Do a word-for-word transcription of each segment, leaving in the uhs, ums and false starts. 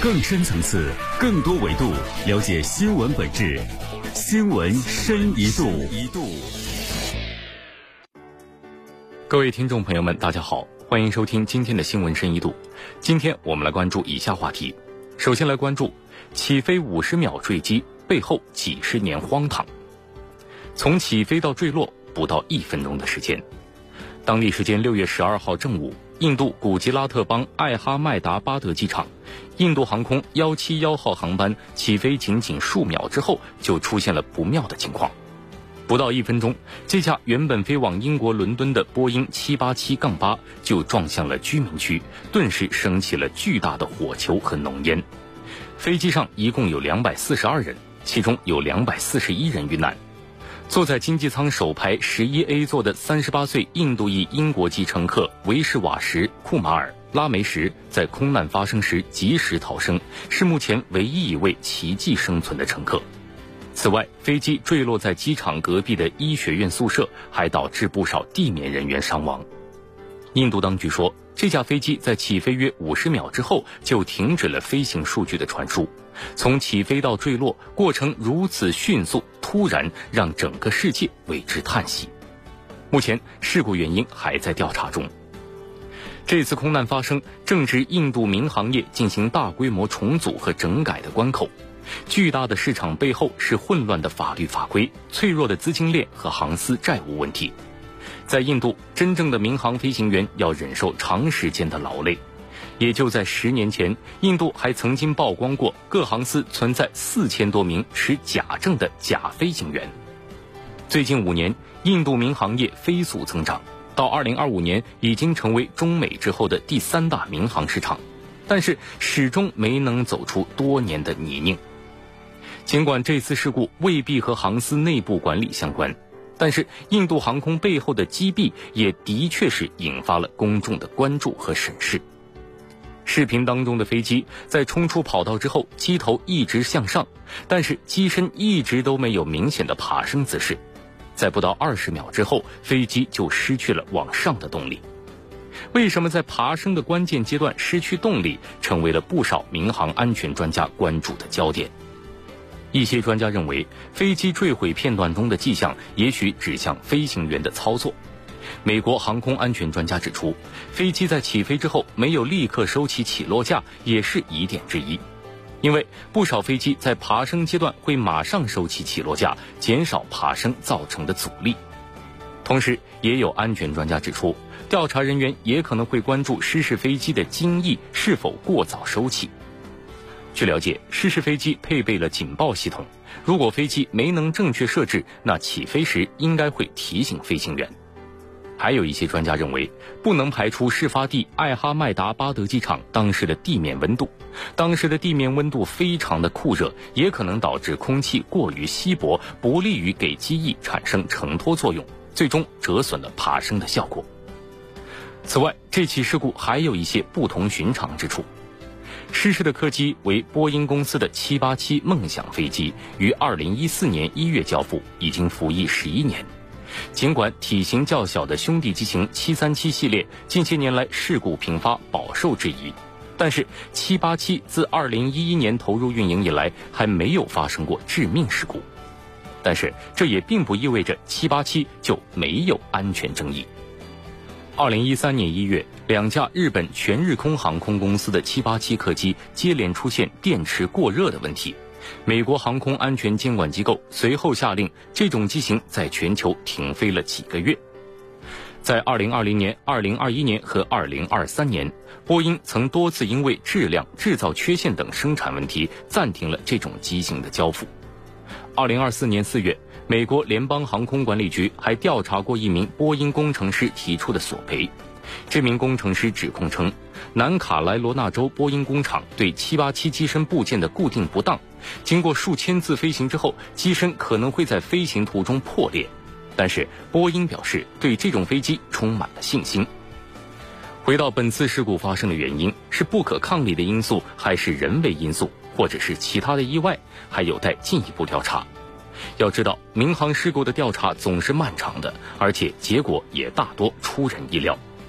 更深层次、更多维度，了解新闻本质。新闻深一度。 各位听众朋友们，大家好，欢迎收听今天的新闻深一度。今天我们来关注以下话题。首先来关注起飞五十秒坠机背后几十年荒唐。从起飞到坠落不到一分钟的时间。当地时间六月十二号正午，印度古吉拉特邦艾哈迈达巴德机场，印度航空一七一号航班起飞仅仅数秒之后，就出现了不妙的情况。不到一分钟，这架原本飞往英国伦敦的波音七八七八就撞向了居民区，顿时升起了巨大的火球和浓烟。飞机上一共有两百四十二人，其中有两百四十一人遇难。坐在经济舱首排 十一 A 座的三十八岁印度裔英国籍乘客维什瓦什·库马尔·拉梅什在空难发生时及时逃生，是目前唯一一位奇迹生存的乘客。此外，飞机坠落在机场隔壁的医学院宿舍，还导致不少地面人员伤亡。印度当局说，这架飞机在起飞约五十秒之后就停止了飞行数据的传输。从起飞到坠落，过程如此迅速突然，让整个世界为之叹息。目前事故原因还在调查中。这次空难发生正值印度民航业进行大规模重组和整改的关口。巨大的市场背后是混乱的法律法规、脆弱的资金链和航司债务问题。在印度，真正的民航飞行员要忍受长时间的劳累。也就在十年前，印度还曾经曝光过各航司存在四千多名持假证的假飞行员。最近五年，印度民航业飞速增长，到二零二五年已经成为中美之后的第三大民航市场，但是始终没能走出多年的泥泞。尽管这次事故未必和航司内部管理相关，但是印度航空背后的击毙也的确是引发了公众的关注和审视。视频当中的飞机在冲出跑道之后，机头一直向上，但是机身一直都没有明显的爬升姿势。在不到二十秒之后，飞机就失去了往上的动力。为什么在爬升的关键阶段失去动力，成为了不少民航安全专家关注的焦点。一些专家认为，飞机坠毁片段中的迹象也许指向飞行员的操作。美国航空安全专家指出，飞机在起飞之后没有立刻收起起落架也是疑点之一，因为不少飞机在爬升阶段会马上收起起落架，减少爬升造成的阻力。同时，也有安全专家指出，调查人员也可能会关注失事飞机的襟翼是否过早收起。据了解，失事飞机配备了警报系统，如果飞机没能正确设置，那起飞时应该会提醒飞行员。还有一些专家认为，不能排除事发地艾哈迈达巴德机场当时的地面温度，当时的地面温度非常的酷热，也可能导致空气过于稀薄，不利于给机翼产生承托作用，最终折损了爬升的效果。此外，这起事故还有一些不同寻常之处。失事的客机为波音公司的七八七梦想飞机，于二零一四年一月交付，已经服役十一年。尽管体型较小的兄弟机型七三七系列近些年来事故频发，饱受质疑，但是七八七自二零一一年投入运营以来还没有发生过致命事故。但是这也并不意味着七八七就没有安全争议。二零一三年一月，两架日本全日空航空公司的七八七客机接连出现电池过热的问题。美国航空安全监管机构随后下令，这种机型在全球停飞了几个月。在二零二零年、二零二一年和二零二三年，波音曾多次因为质量、制造缺陷等生产问题，暂停了这种机型的交付。二零二四年四月，美国联邦航空管理局还调查过一名波音工程师提出的索赔。这名工程师指控称，南卡莱罗纳州波音工厂对七八七机身部件的固定不当，经过数千次飞行之后，机身可能会在飞行途中破裂。但是波音表示对这种飞机充满了信心。回到本次事故发生的原因，是不可抗力的因素，还是人为因素，或者是其他的意外，还有待进一步调查。要知道，民航事故的调查总是漫长的，而且结果也大多出人意料。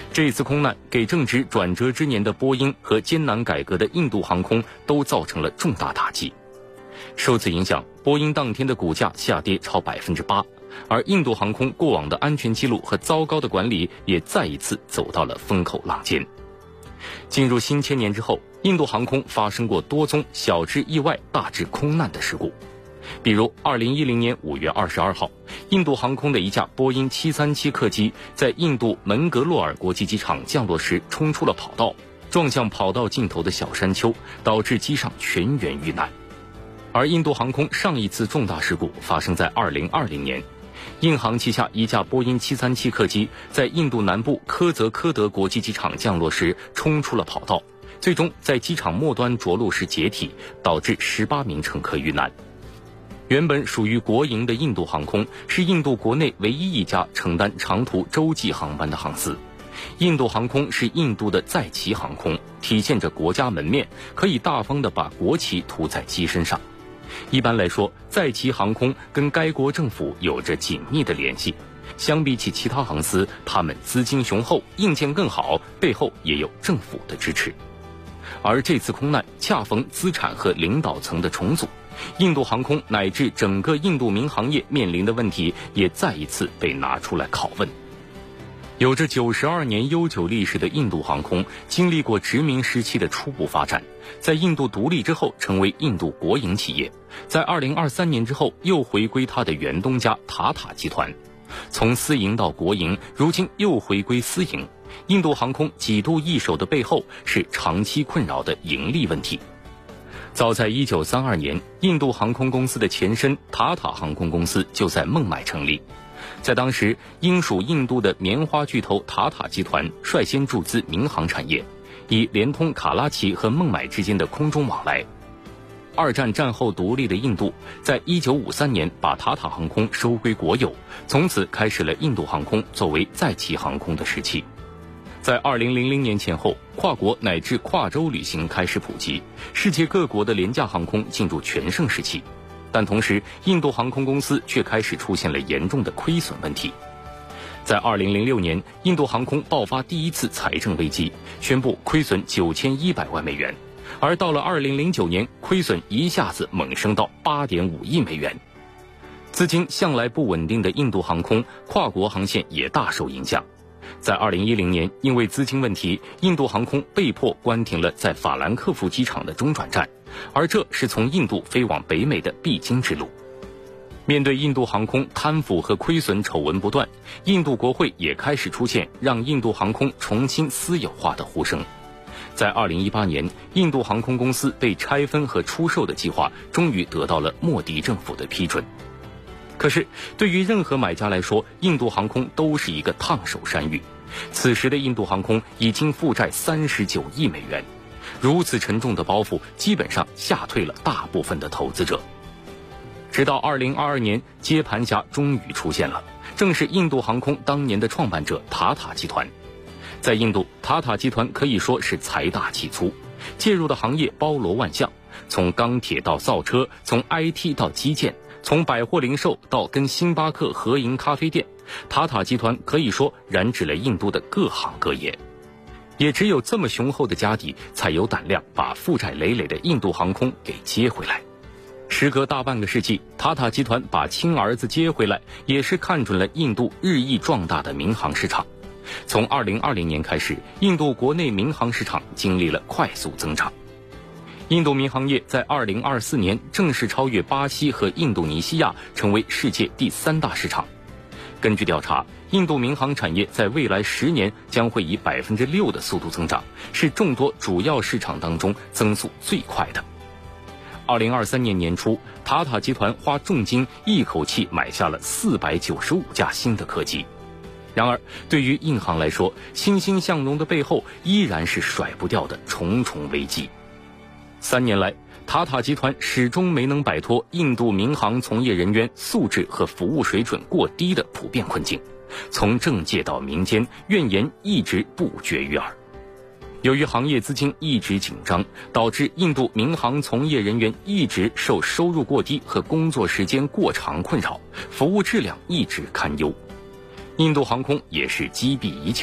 这一次空难给正值转折之年的波音和艰难改革的印度航空都造成了重大打击。受此影响，波音当天的股价下跌超百分之八，而印度航空过往的安全记录和糟糕的管理也再一次走到了风口浪尖。进入新千年之后，印度航空发生过多宗小至意外、大至空难的事故。比如二零一零年五月二十二号，印度航空的一架波音七三七客机在印度门格洛尔国际机场降落时冲出了跑道，撞向跑道尽头的小山丘，导致机上全员遇难。而印度航空上一次重大事故发生在二零二零年，印航旗下一架波音七三七客机在印度南部科泽科德国际机场降落时冲出了跑道，最终在机场末端着陆时解体，导致十八名乘客遇难。原本属于国营的印度航空是印度国内唯一一家承担长途洲际航班的航司。印度航空是印度的在旗航空，体现着国家门面，可以大方地把国旗涂在机身上。一般来说，在旗航空跟该国政府有着紧密的联系，相比起其他航司，他们资金雄厚，硬件更好，背后也有政府的支持。而这次空难恰逢资产和领导层的重组，印度航空乃至整个印度民航业面临的问题也再一次被拿出来拷问。有着九十二年悠久历史的印度航空，经历过殖民时期的初步发展，在印度独立之后成为印度国营企业，在二零二三年之后又回归它的原东家塔塔集团，从私营到国营，如今又回归私营。印度航空几度易手的背后是长期困扰的盈利问题。早在一九三二年，印度航空公司的前身塔塔航空公司就在孟买成立。在当时，英属印度的棉花巨头塔塔集团率先注资民航产业，以连通卡拉奇和孟买之间的空中往来。二战战后独立的印度，在一九五三年把塔塔航空收归国有，从此开始了印度航空作为在旗航空的时期。在二零零零年前后，跨国乃至跨洲旅行开始普及，世界各国的廉价航空进入全盛时期。但同时，印度航空公司却开始出现了严重的亏损问题。在二零零六年，印度航空爆发第一次财政危机，宣布亏损九千一百万美元，而到了二零零九年，亏损一下子猛升到八点五亿美元。资金向来不稳定的印度航空，跨国航线也大受影响。在二零一零年，因为资金问题，印度航空被迫关停了在法兰克福机场的中转站，而这是从印度飞往北美的必经之路。面对印度航空贪腐和亏损丑闻不断，印度国会也开始出现让印度航空重新私有化的呼声。在二零一八年，印度航空公司被拆分和出售的计划终于得到了莫迪政府的批准。可是，对于任何买家来说，印度航空都是一个烫手山芋。此时的印度航空已经负债三十九亿美元，如此沉重的包袱，基本上吓退了大部分的投资者。直到二零二二年，接盘侠终于出现了，正是印度航空当年的创办者塔塔集团。在印度，塔塔集团可以说是财大气粗，介入的行业包罗万象，从钢铁到造车，从 I T 到基建，从百货零售到跟星巴克合营咖啡店，塔塔集团可以说染指了印度的各行各业。也只有这么雄厚的家底，才有胆量把负债累累的印度航空给接回来。时隔大半个世纪，塔塔集团把亲儿子接回来，也是看准了印度日益壮大的民航市场。从二零二零年开始，印度国内民航市场经历了快速增长。印度民航业在二零二四年正式超越巴西和印度尼西亚，成为世界第三大市场。根据调查，印度民航产业在未来十年将会以百分之六的速度增长，是众多主要市场当中增速最快的。二零二三年年初，塔塔集团花重金一口气买下了四百九十五架新的客机。然而，对于印航来说，欣欣向荣的背后依然是甩不掉的重重危机。三年来，塔塔集团始终没能摆脱印度民航从业人员素质和服务水准过低的普遍困境，从政界到民间，怨言一直不绝于耳。由于行业资金一直紧张，导致印度民航从业人员一直受收入过低和工作时间过长困扰，服务质量一直堪忧。印度航空也是积弊已久，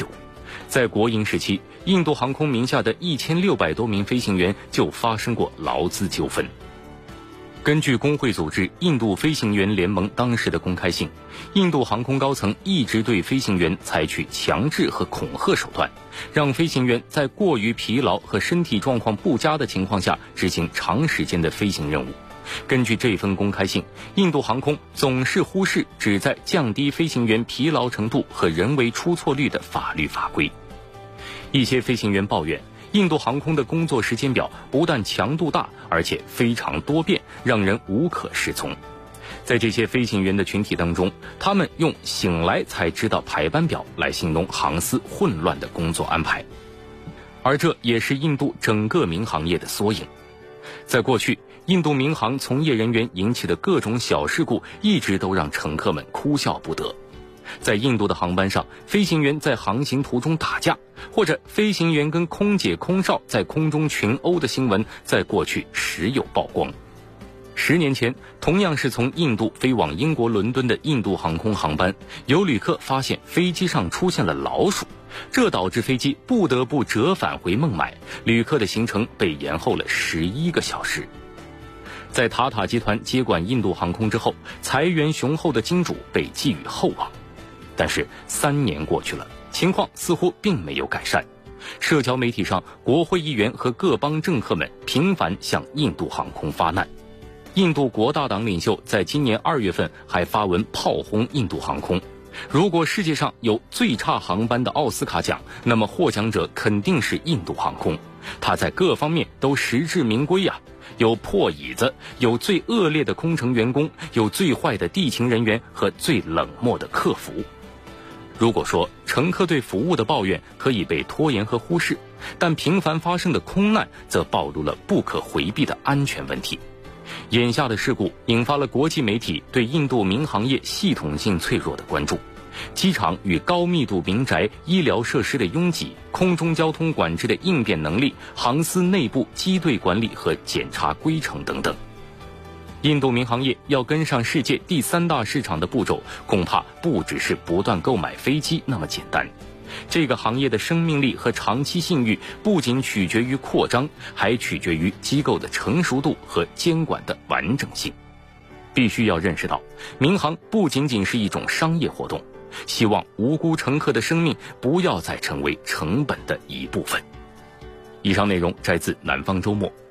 在国营时期，印度航空名下的一千六百多名飞行员就发生过劳资纠纷。根据工会组织印度飞行员联盟当时的公开信，印度航空高层一直对飞行员采取强制和恐吓手段，让飞行员在过于疲劳和身体状况不佳的情况下执行长时间的飞行任务。根据这份公开信，印度航空总是忽视旨在降低飞行员疲劳程度和人为出错率的法律法规。一些飞行员抱怨，印度航空的工作时间表不但强度大，而且非常多变，让人无可适从。在这些飞行员的群体当中，他们用醒来才知道排班表来形容航司混乱的工作安排，而这也是印度整个民航业的缩影。在过去，印度民航从业人员引起的各种小事故一直都让乘客们哭笑不得。在印度的航班上，飞行员在航行途中打架，或者飞行员跟空姐空少在空中群殴的新闻在过去时有曝光。十年前，同样是从印度飞往英国伦敦的印度航空航班，有旅客发现飞机上出现了老鼠，这导致飞机不得不折返回孟买，旅客的行程被延后了十一个小时。在塔塔集团接管印度航空之后，财源雄厚的金主被寄予厚望。但是三年过去了，情况似乎并没有改善。社交媒体上，国会议员和各邦政客们频繁向印度航空发难。印度国大党领袖在今年二月份还发文炮轰印度航空。如果世界上有最差航班的奥斯卡奖，那么获奖者肯定是印度航空。它在各方面都实至名归呀、啊，有破椅子，有最恶劣的空乘员工，有最坏的地勤人员和最冷漠的客服。如果说乘客对服务的抱怨可以被拖延和忽视，但频繁发生的空难则暴露了不可回避的安全问题。眼下的事故引发了国际媒体对印度民航业系统性脆弱的关注。机场与高密度民宅、医疗设施的拥挤、空中交通管制的应变能力、航司内部机队管理和检查规程等等。印度民航业要跟上世界第三大市场的步骤，恐怕不只是不断购买飞机那么简单。这个行业的生命力和长期信誉不仅取决于扩张，还取决于机构的成熟度和监管的完整性。必须要认识到，民航不仅仅是一种商业活动，希望无辜乘客的生命不要再成为成本的一部分。以上内容摘自南方周末。